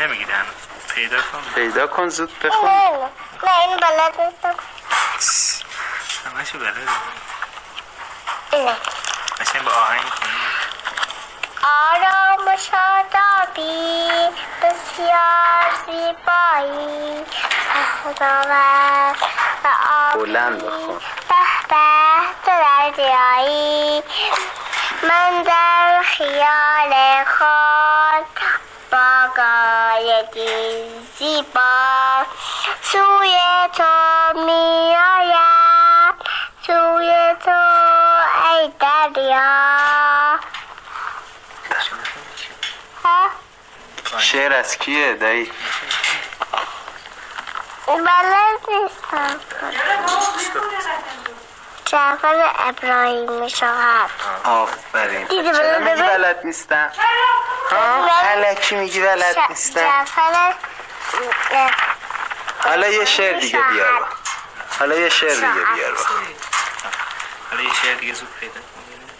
نمیگی هنوز. پیدا کن. پیدا کن زود بخون. نه این بلد نیستم. همشو بلده. اینه قشنگ با آهنگ کنی. آرام و شادابی بسیار زیبایی خداوند و بلند آبی بخون. به به تو دریایی من در خیال خود با قایقی زیبا سوی تو می آیم سوی تو ای دریا. ها؟ شعر از کیه دایی؟ بلد نیستم. جعفر ابراهیمی شاهد. آفرین. دیدی چرا میگی بلد؟ بلد نیستم؟ ها؟ الکی میگی بلد نیستم. جعفر حالا یه شعر دیگه بیار با. حالا یه شعر دیگه بیار با. حالا یه شعر دیگه زود پیدا کن.